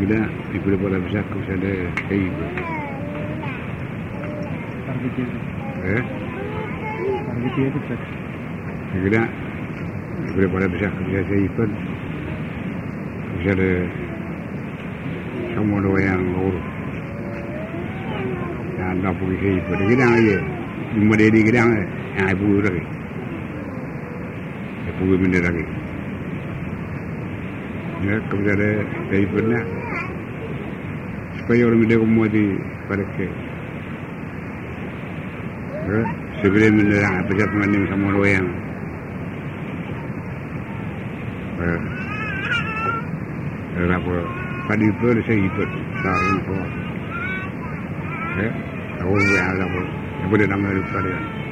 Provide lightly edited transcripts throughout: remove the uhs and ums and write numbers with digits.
gila ikut pada besar kau ada kayu. Harga itu tak. Gila ikut pada besar kau ada ipan. Kau ada semua dua yang urut. Dan tak pergi kayu pada gila aja. Cuma dia di gila yang ibu lagi. Ibu benda lagi. Ya, kau ada kayu pernah. Supaya orang muda semua di pada ke. Sebelum menerang apa sahaja mending sama orang yang apa pada itu saya ikut saya itu. Aku yang apa yang boleh nama itu pada.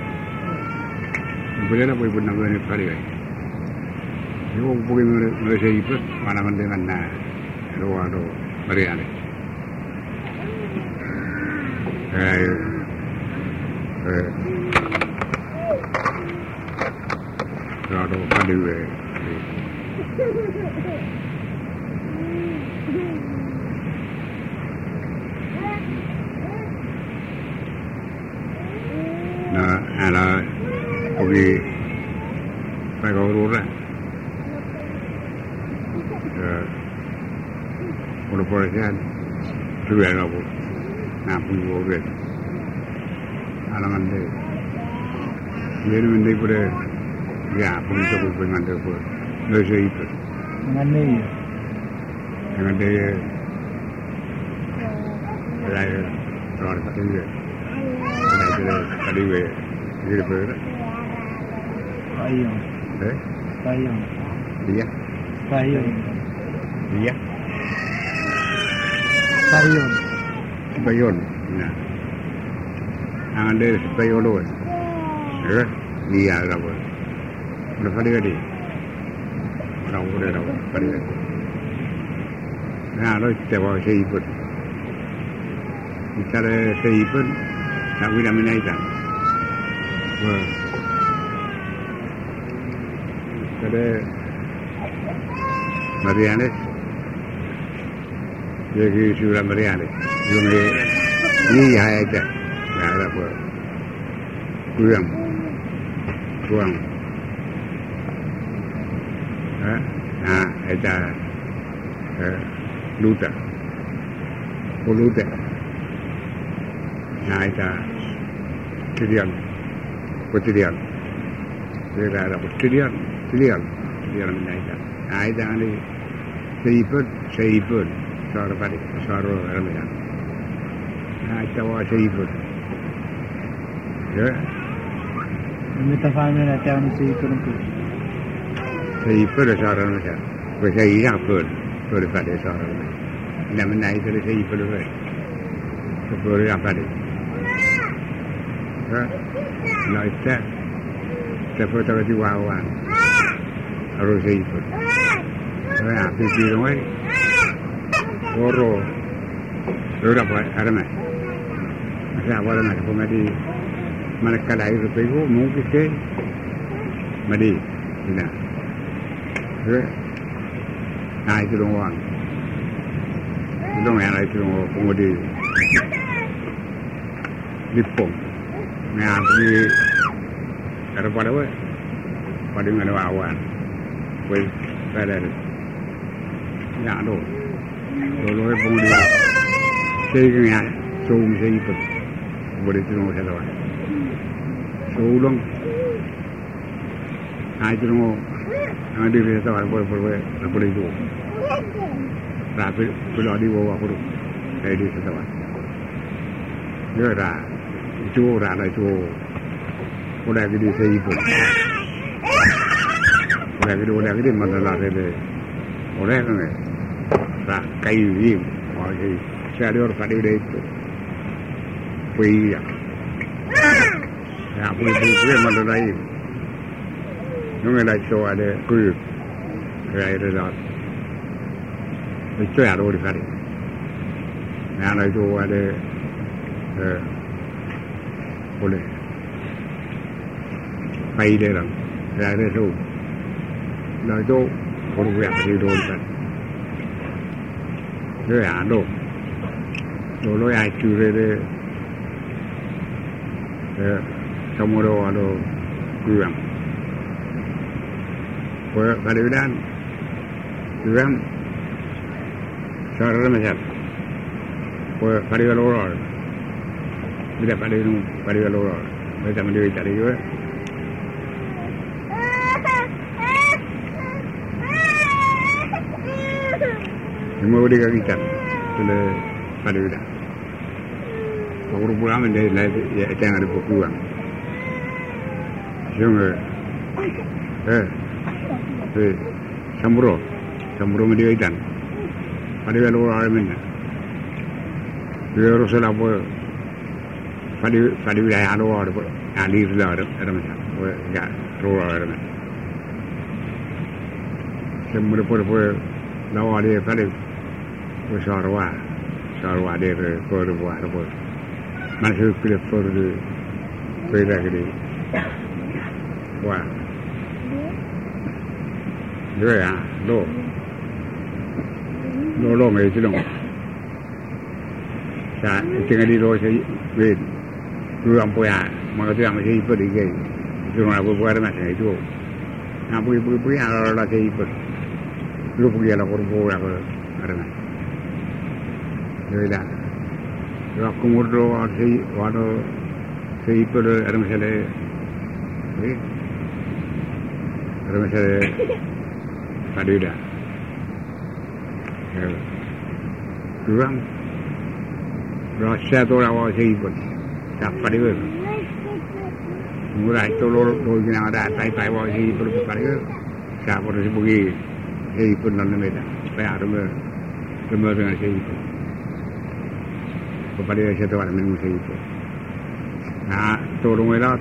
Boleh apa ibu nama itu pada. Yo pergi Malaysia ikut mana-mana dengan ada Mariana. Ada pada nah, ala pergi pakai urut. Kalau perasaan sudah apa, nak pergi urut. Alangan deh, jadi mending pada, ya pergi cukup dengan dia pun, nasi itu. Dengan dia, saya orang tak tinggi, saya tadi jadi berapa? Sayang. Sayang. Dia. Sayang. Dia. Sayang. Bayon. Nah. Anda supaya orang, dia apa? Berapa dia? Orang boleh apa? Pada. Nah, kalau kita bawa seipun, kita seipun, tak boleh menaikkan. Ada Mariana, jadi sudah Mariana, ini ada. Ada apa? Kurang. Nah, ada luta. Nah, ada tilian. Potilian. Dia ada potilian. Tilian menaikkan. Nah, ada ni seipun. Suara balik, suara ramai. Nah, cawa seipun. Ya. Minta faham nak tahu seipun tu. Seipun suara macam. Saya ingat pun pada suara. Nak menaik dari seipun tu. Sebelum apa ni? Nak cek. Sebab tak ada wawan. Harus seipun. Saya pergi rumah. Goro. Sudah buat ada mana? Saya awal nak pemadi mana kalau itu pegu mungkin ke madi, tidak. Nah itu orang, itu yang itu pemudi Lipong. Nah pergi ada pada mana awan, pergi pada ya do. Dulu pemudi saya cuma saya ikut. Boleh tengok saya tahu. Seulung, saya tengok, ada dia tahu boleh itu. Tapi kalau di bawah aku, saya di tahu. Dia dah, itu boleh jadi saya ikut. Boleh jadi mana lah dia, boleh kan? Dah kayu ini, saya ada orang pada itu. Puya, ya puya mana lain, nunggu lagi so ada kuih, kayak itu dah, itu ada orang kari, yang itu ada, boleh, pay dia orang, kayak itu, nah itu orang yang ada orang kari, rồi đồ lối ai chữ rồi xong rồi đồ quyển của cái điều đan quyển sao rồi mà sao của cái điều lối rồi bây giờ cái điều lối rồi bây giờ mình đi chạy đi rồi mau dia kita sudah pada dah. Orang pulang ini lagi ya jangan ada bukuan. Jangan sambro media itu. Pada kalau orang mana, dia harus apa? Pada wilayah luar apa? Alir luar ada macam, ya luar ada macam. Sambro pun lawa dia pada Sarwa dia berbuat apa? Masuk ke dalam perda ini. Wah, dia lo macam tu. Saya tinggal di lo saya bed, dua ampuya, maka tu yang saya ikut lagi. Cuma berbuat macam itu. Ampuya orang lah saya ikut. Lu pergi lah korbo aku ada. Jadi dah. Aku murdo saya ikut ada masalah. Ada masalah pada dah. Kurang rasa tu awak saya ikut. Tak pada tu. Murah itu lo kena ada tai awak saya ikut pada tu. Tak pada pergi. Saya ikut dalam medan. Saya ada dengan saya ikut. Kepada saya tu ada minum saya ikut. Nah, tolong elak.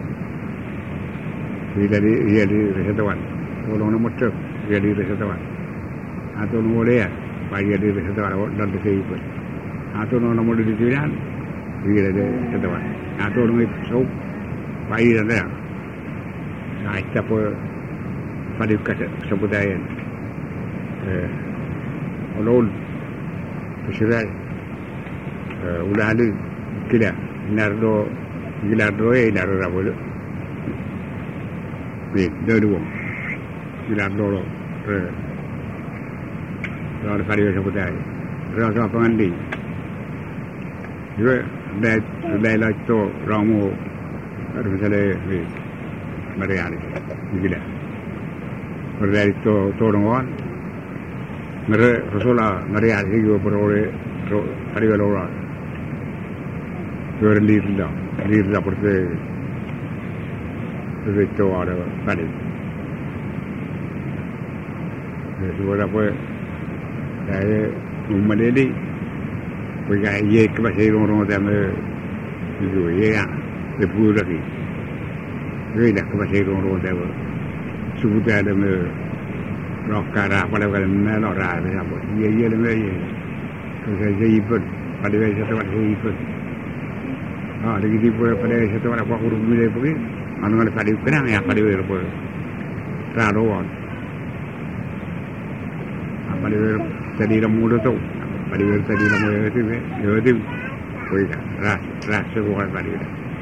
Dia di resetawan. Tolong nama cek. Dia di resetawan. Tolong boleh ya. Bagi di resetawan dan saya ikut. Tolong nama di jalan. Dia di resetawan. Tolong itu bagi dia. Nah, itu apa? Pada kata sebutan. Ulul Pesiraj ulah ada kira nardo rabul dua nardo lalu pada sebutan rasa pengandi juga dah tu ramu ada misalnya Mariani gila dari tu orang Mereka Rasulullah Maria hidup beroleh hari beroleh, berlirlah seperti itu ada pada. Sebab apa? Saya umumnya ni, pergi ye kepada orang sama itu ye ya, lebih lagi. Ye dah kepada orang sama, sebut ada Rokara pada mana lora apa? Ye lagi. Saya ikut pada satu saya ikut. Lagi di pada satu apa huruf bila pergi, anu ada pada kenang ya pada apa? Rawan. Pada tadi ramu tu, pada tadi ramu itu, pergi ras sebuah pada.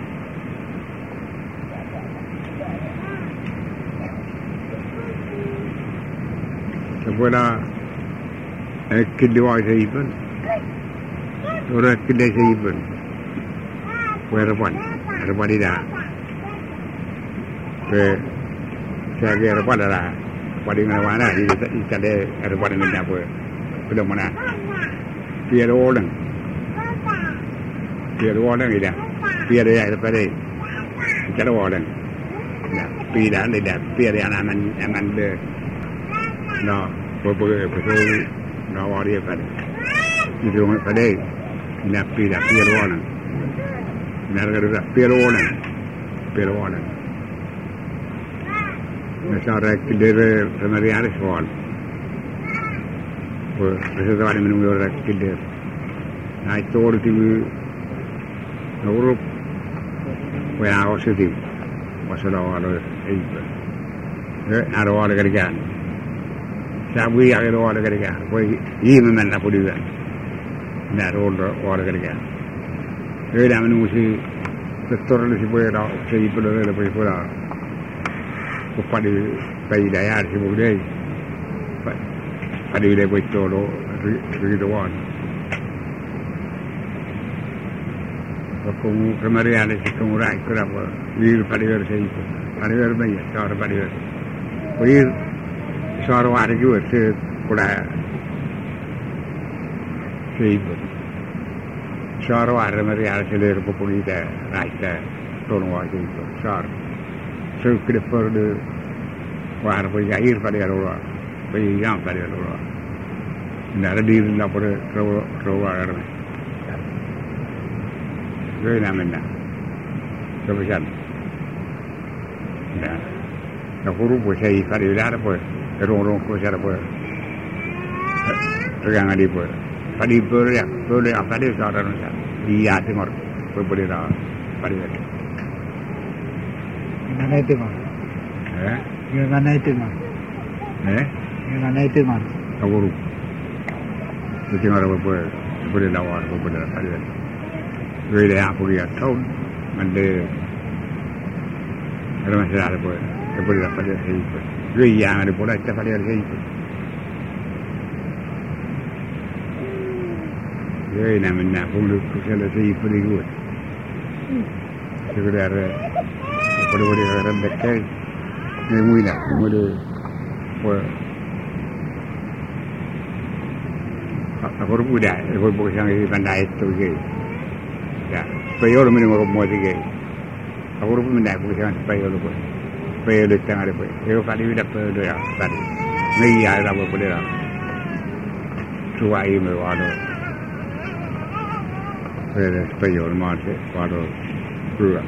Sebuah kedua saya pun, orang kedua saya pun, harapan tidak. Saya kira harapan adalah pada mana di sana harapan ini apa? Pada mana? Biar orang ini, biar dia pada cara orang. Biar anak dia. No, betul nawar dia pada. Itu pada nak pilih orang. Nak kerja pilih orang. Masalah killer semari ada soal. Sesuatu yang menunggu orang killer. Nah itu orang tu Europe, wah awak sedih. Masalah orang itu. Ada orang kerja. Sabu yang ada orang kerja, boleh ini mana pun juga. Nak orang kerja. Jadi dah menuju sektor ni boleh dah saya boleh dah boleh pula. Kepada bayi daya si boleh. Pada dia boleh tolong riduan. Aku kemarin ada sekarang orang kerapa. Wir pada dia saya itu. Pada dia banyak, cara pada dia. Wir suara ada juga sekolah seibu. Suara ada mereka selir populer rakyat tolong wajib itu. Suara sekedar perlu wahar berjahir pada orang, berjam pada orang. Tidak ada diri lapor keluar. Jadi namanya kebetulan. Nah, aku rupa saya pada wilayah apa? Orang-orang kuasa apa? Terang ada apa? Pada boleh apa dia seorang orang dia tengok boleh dah pada dia. Mana itu mah? Mana itu mah? Mana itu mah? Aku rupa. Tengok apa boleh lawar boleh pada dia. Wilayah apa dia tahu mana ada masalah apa? Boleh dapat dia sih. Yang ada pula kita pada hari itu. Jadi namanya pun selesai perikut. Sekedar boleh orang dekat, mula aku rupa aku bukan yang pandai itu je. Ya, supaya orang minum orang muat je. Aku rupa pandai bukan supaya orang Pele tengah ada pun. Aku kali ini dapat dia tadi. Ni ada apa boleh lah. Suai mewah. Pele supaya orang mati walau pura.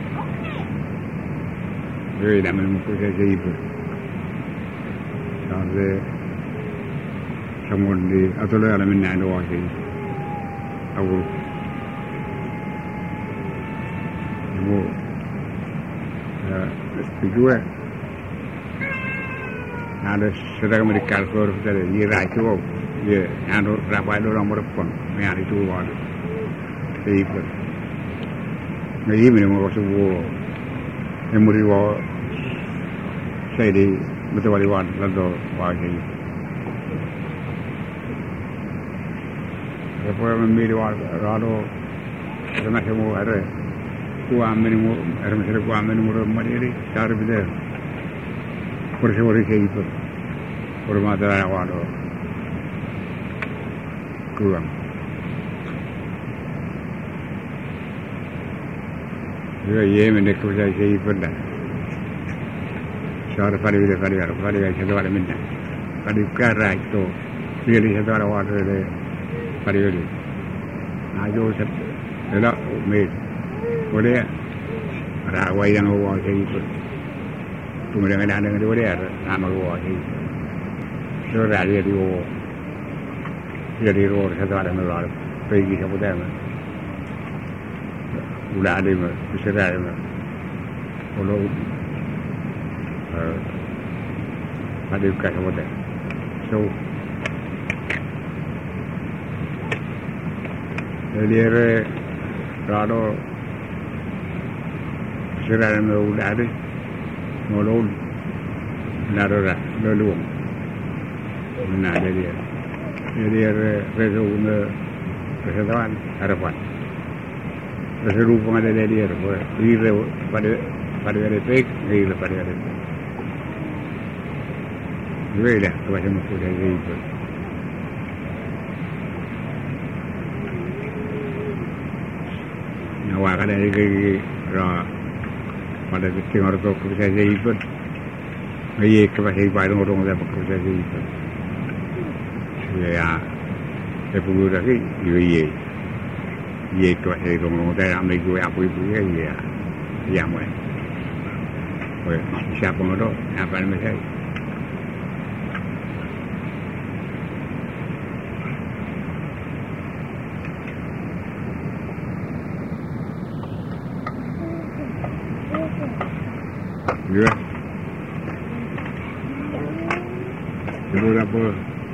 Jadi dah menemukan saya itu. Sampai semua di atau ada mana ada wajib. Aku juga ada sedang mereka kalau kita ira itu, ya, anu rapai orang merepon, yang itu ada, itu, ni ini memang sebuah, yang muriwa, saya di betul waliwan, lalu wajib. Apa yang memilih lalu, kerana semua ada, kuam minum, ada macam kuam minum mandiri, cara beda. Perseori saya itu, permata awal kurang. Jadi mana kerja saya itu dah. Cara pada satu ada mana. Pada kerja itu, pilih satu ada awal le, pada itu. Ajo satu, ela med, boleh. Ada awal yang awal saya itu. Kemudian ada yang dia nama gua ni. Sudah dia di satu ada melalui pergi sebutan. Udah ada bisa ada. Kalau ada kat sebutan. So dia kalau sudah ada udah ada. Molol narora lolum mana dia resolusi kesatuan harapan resolusi ada dia ini pada respek ini pada respek juga kepada musuh dari itu nyawa kada lagi pada tengok tu kerja saya itu, ia kepada orang dah bekerja saya itu, ya, saya perlu lagi, ia kepada orang dah ambil gue apa itu ya, yang mana, siapa orang apa macam ya. Beberapa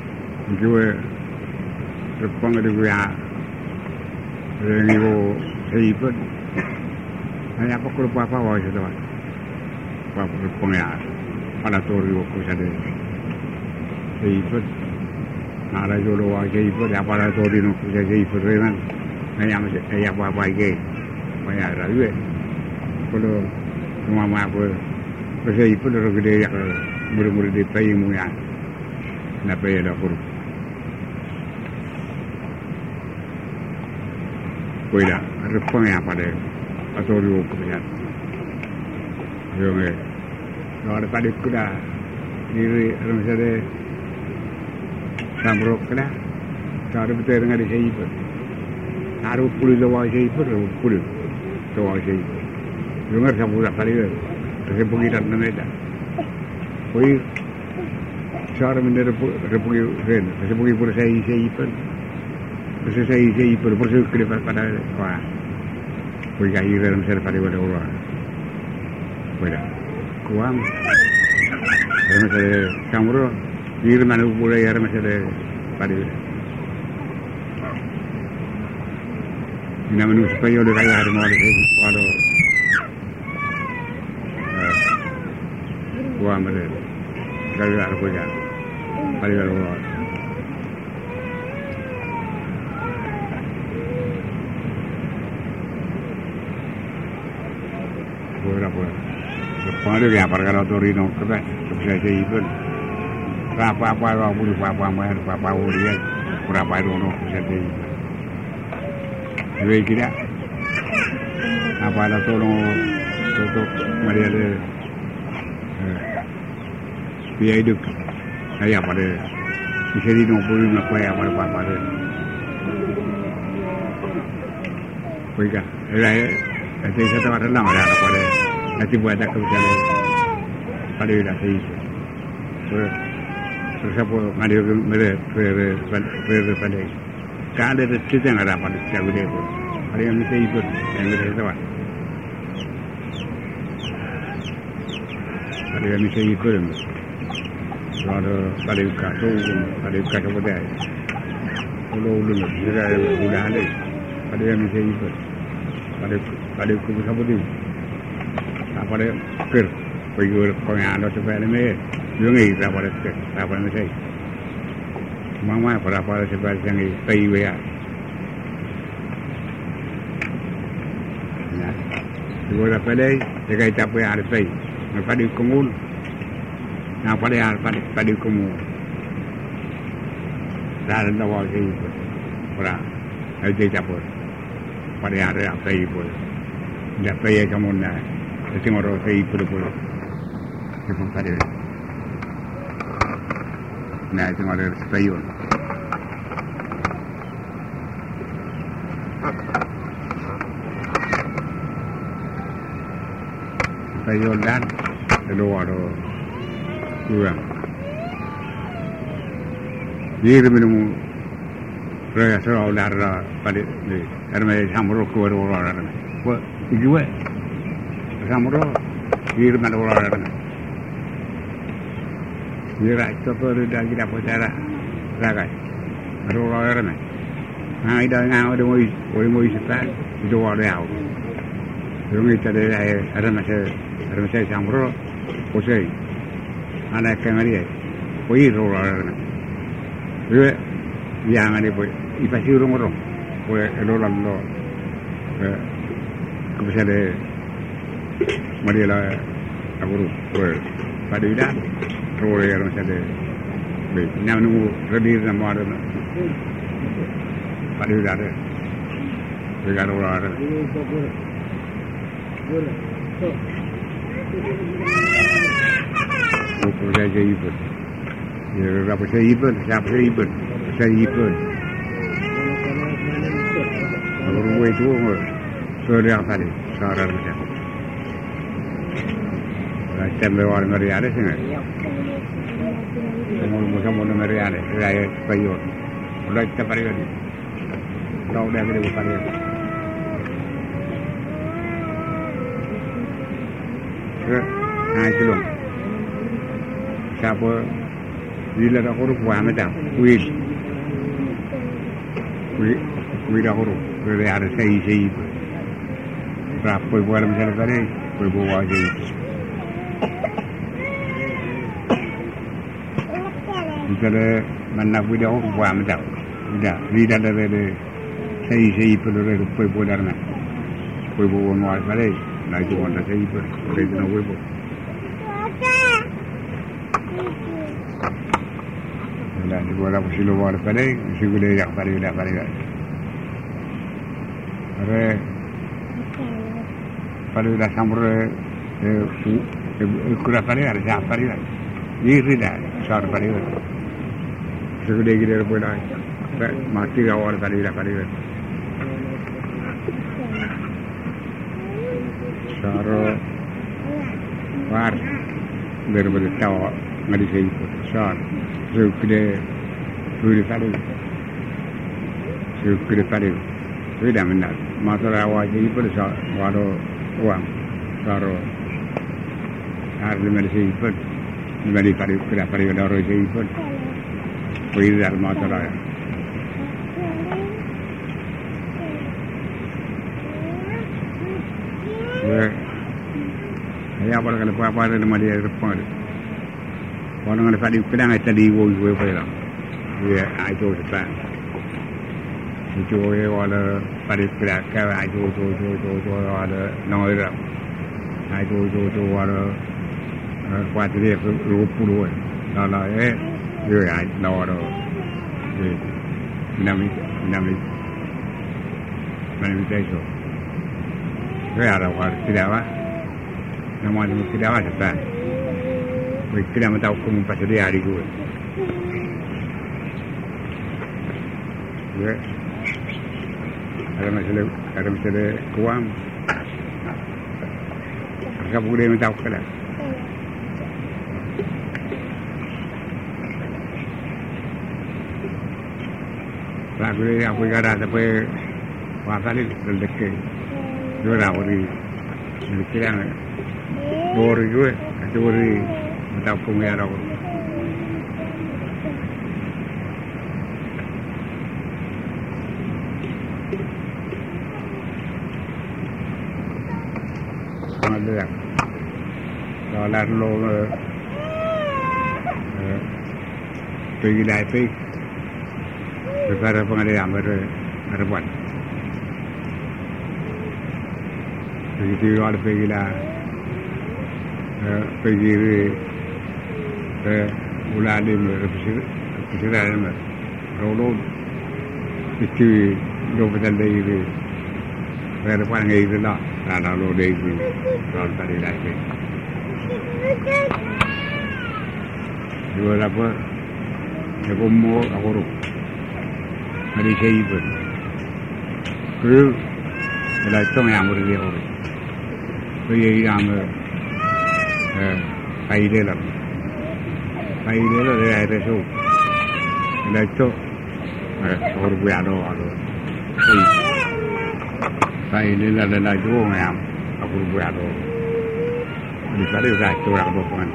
gue repang ada gue ya ini gue seipat hanya apa kalau apa wah itu apa repang ya pada tori gue sada seipat ada jodoh wah seipat apa pada tori gue sada seipat kan hanya apa lagi banyak lagi kalau rumah gue seipat orang gede ya murid-murid di payung ya nak payah dah kurus Kuida, repang yang pada atau dulu kemudian, yang kalau pada kuda diri orang sada sambrok kuda, cara betul dengan dia sihir, taruh puluh doa sihir, puluh doa sihir, jangan sambil kali itu, terus pergi dan nampak, koi cara mendir pergi kan, terus pergi puluh sihir. Saya berproses ke depan pada wah, kau kaya dalam ser pada orang, pada kuam, dalam ser kamera, ini mana boleh dalam ser pada, ini mana supaya orang kaya ada mahu ada, kuam ada, kalau ada kerja, pada orang. Pengaruh ya perkara Torino kerja bisa ibu apa boleh apa dia berapa itu bisa ibu jadi kita apa ada tolong untuk Maria de biaya hidup saya pada bisa di boleh nak bayar apa ada baiklah jadi saya tak ada lama dah pada nanti buat tak kebetulan pada dah sih. Terus apa ada mereka pada kalau ada cerita yang ada pada jago dia pun ada yang mesti ikut yang mereka tahu. Ada yang mesti ikut. Kalau pada kaca pada ulu sudah ada. Ada yang mesti ikut. Pada kubu sabudi. Apa dia ker pergi pengadaan supaya ni jungi apa ni saya mama apa supaya jungi pergi ya dua apa dia jaga capek ada pergi pada kumul nak pada kumul dah ada awal ini pernah ada capek pada ada apa ini pun dah pergi kamu nak tengok orang saya pura-pura tengok pada nah tengok ada sepayun sepayun dan kedua ada kurang dia minum raya serau darah pada ni kerana samrok keluar orang buat juga samro di mana orang dia itu dah kita bicara ragai ada orang nah itu ngau ada mau ispat itu ada au yang itu ada masa samro posai ada kamera koi orang dia yang ada ipasi orang koi orang kebesaran Maria la aguru pada ida role yang ada baik nyamu redir nama ada pada ida ada begar orang ada buku saya ibu ya apa saya ibu siapa saya ibu aguru itu sudah tadi seorang macam Macam orang meriade sih nggak? Semua meriade, saya payung. Udah kita payung. Tahu dah kita payung. Nah itu loh. Siapa Bila dah huruf buah macam kuil dah huruf boleh ada sei berapa buah macam tadi berbuah je kita mana boleh huruf buah macam tidak tidak ada sei perlu ada berbuah darna berbuah nuar tadi nak jual dah sei boleh nak berbuah dah dibuat apa sih luar pada mesti boleh jak pada pada dah sambil kurang pada ada siapa pada ini dah sar pada sudah kita boleh mati awal pada sar war berbeda tahu ngadi saya sar sudah pada sudah benar masalah wajib itu walau uang saro harus mesti ikut mesti pada orang itu ikut tidak masalah ya apa kalau apa nama dia depan orang ada pada kedang tadi wo pada ya itu depan itu ada pada kedang kau itu ada noira itu ada kuat dia rupuru lah ya noira nama itu saya ada tidak apa nama itu tidak apa depan kita mahu tahu kamu pasal dia hari gue. Ya, ada masalah kuam. Mereka boleh mahu tahu kada. Lagu ni apa kada tapi wakali terdekat. Dua hari, kira dua hari gue, dua hari. Tahu kau yang ada. Ada. Kalau lo pergi lagi, berapa pengalaman ada buat. Begitu ada pergi lah, pergi ulah ni berpisah kalau itu lo betul lagi berapa orang itu lah kalau lo lagi kalau tadi lagi dua apa aku mau aku hari saya pun kalau kalau itu yang boleh aku boleh yang kaide lah kaide lah dia ada tu kalau itu orang biasa ada kaide lah ada tu yang aku biasa di sana juga tu orang bukan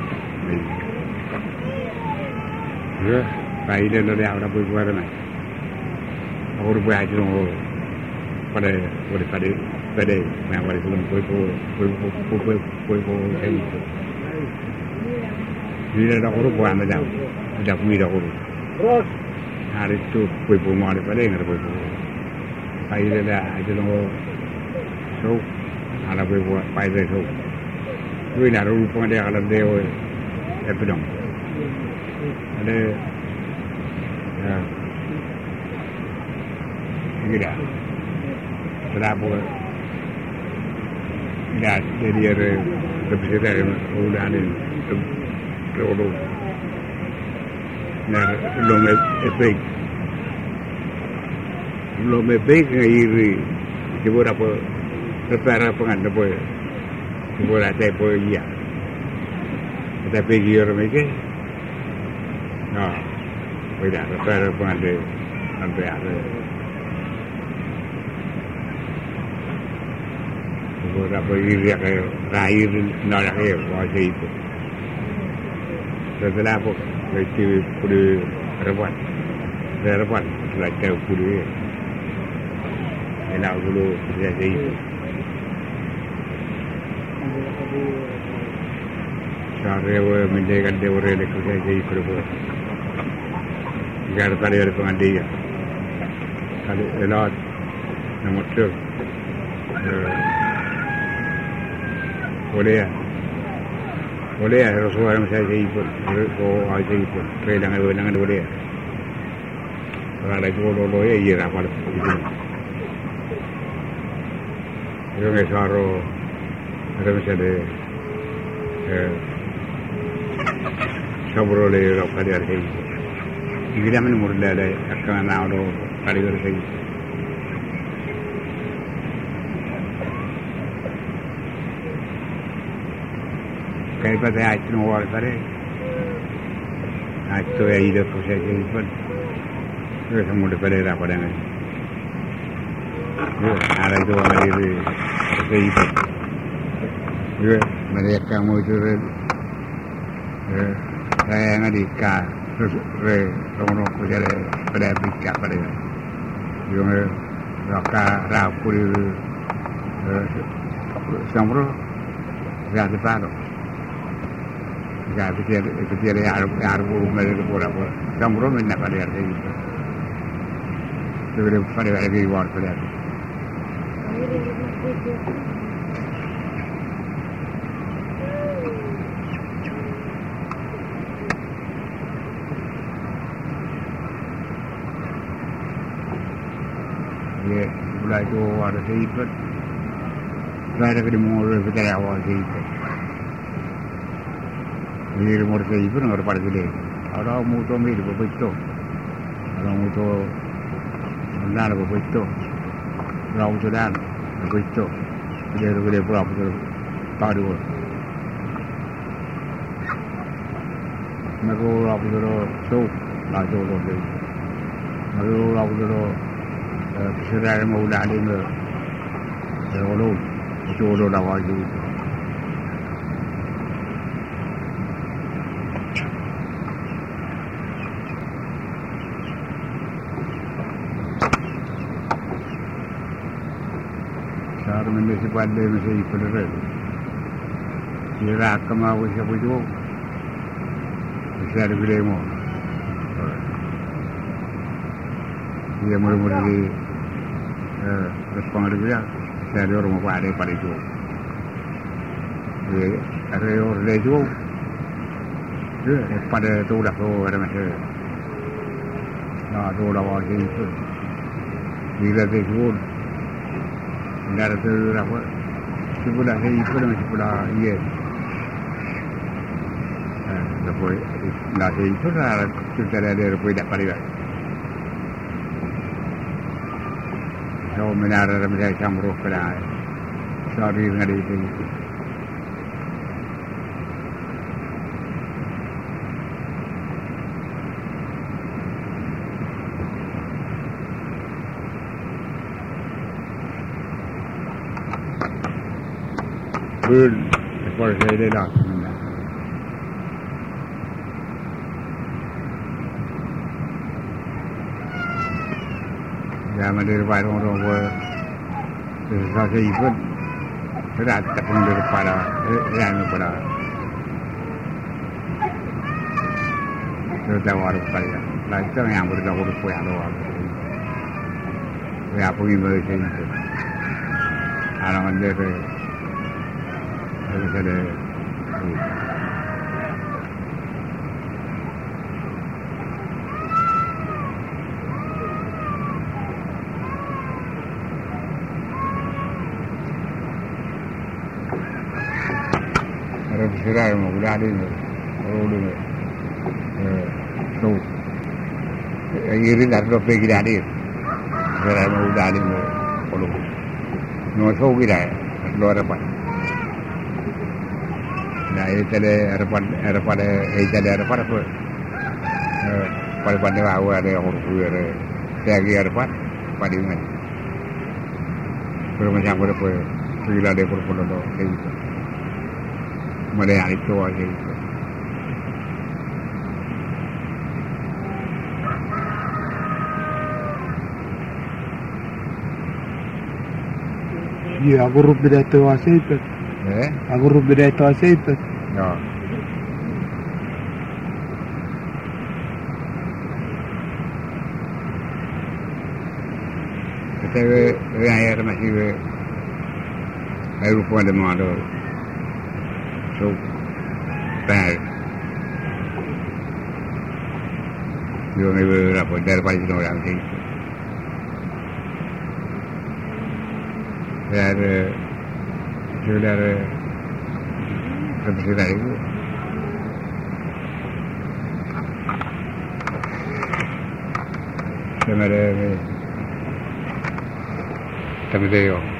ya kaide lah dia orang bukan mana orang biasa tu pada yang pada sebelum itu. Dia dah urut buat macam, dah punya dah urut. Hari itu puipu mau ada pada yang ada puipu. Pai dia dah itu loh, so ada puipu pai dia so. Dua nak urut pun dia kalau dia apa dong? Ada, ini dah. Berapa? Dah jadi ada representasi udah ada terlalu nah belum efek ini cuba apa prepare pengan apa cuba ada apa ya ada pergi orang mereka nah tidak prepare pengan deh sampai ada berapa iri kayak lahir nak kayak wajib itu setelah apa kereta kuda rebuat selain kuda elak dulu saya itu Sarewa menjaga dewa relek saya itu buat Gar tadi ada pengandia kali elak nomor 2 boleh ya Rasulullah saya ikut aja ikut dengan boleh kalau ada itu lo ya iya apa itu nggak saru ada misalnya sabro le lo kali ada itu ini mana murda ada akan nauro kali ada itu kayak pada aja nuwar kare aja ya ide proses ini pun itu semua daripada apa dengan ada itu ada itu mereka mau itu saya ngadika terus orang kerja pada bika pada yang raka rapu samro jadi paro jadi kita harus melihat apa samro mana pada hari ini itu pada hari ini war pada ya mulai tu ada seipat saya ada mula berjalan awal seipat ini mula seipat nggak pada gede ada muto mirip begitu ada muto benar begitu rau sudan begitu gede pula betul tahu mereka rau betul so lah so lo deh mereka rau betul Sejarah mula ni me, jodoh dah wajib. Cara menjadi pandai mesti ikhlas. Kira kemau siapa itu, mesti ada bilemu. Dia mula-mula di respon dia dari orang pada itu. Ada orang itu, pada tu dah tu ada macam, tu dah wajib itu. Bila itu, ada tu apa? Sebulan itu macam sebulan iya. Lepas dah itu dah kita ada lepas dah pada. So menara ramai campuh pada sorry ngadi itu. Good, for saya dah. Zaman dari orang saya ikut berat tapi daripada yang pada kita waru pada lah itu yang berdua pun yang luar ya pergi mereka itu orang dari ada Serai mau udah ni, orang ni, tu, ini dah dua pergi dah ni, serai mau udah ni, kalau, no show kita, luar apa, nah ini tadi ada apa, pada pandai awal ada orang kuat, lagi ada apa, pada ini, macam apa, segala ada perpuluhan tu, Mada yang itu aja itu. Iya, aku rubida itu itu. Aku rubida itu itu. Ya. Kita yang masih baru pun ada modal. So bad. Yo me veo la puerta para ir a la gente. Sudah seperti itu. Sama ada, yo.